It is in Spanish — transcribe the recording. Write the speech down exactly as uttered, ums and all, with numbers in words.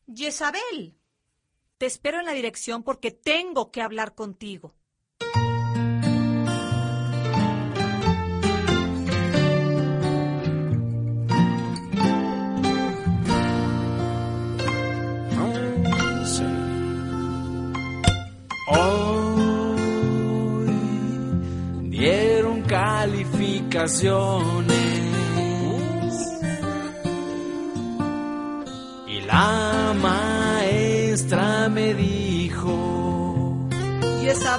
Jezabel, te espero en la dirección porque tengo que hablar contigo. Hoy dieron calificaciones y la maestra me dijo